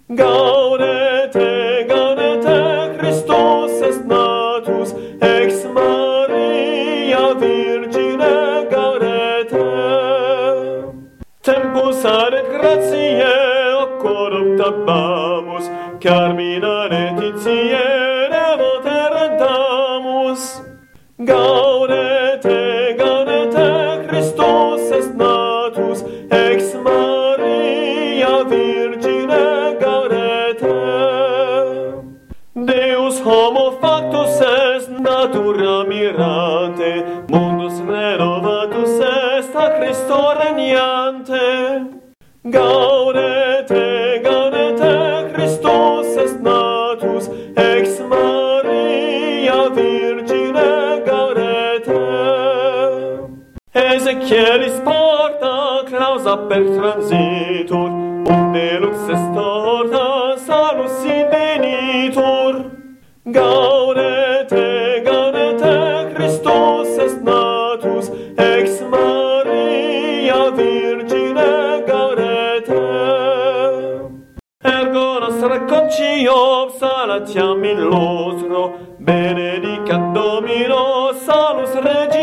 Gaudete, gaudete, Christus est natus, ex Maria Virgine gaudete. Tempus adet gratiae, o corruptabamus, carmina letitiae, devote rendamus. Gaudete, gaudete, Christus est natus, ex Maria Virgine gaudete. Deus homo factus est, natura mirante, mundus renovatus est, a Christo regnante. Gaudete, gaudete, Christus est natus, ex Maria Virgine gaudete. Ezechelis porta clausa per transitur, unde lux est torta, salus invenitur. Gaudete, gaudete, Christus est natus, ex Maria Virgine gaudete. Ergo nostra concio salatiam in lustro, benedicat Domino, salus Regis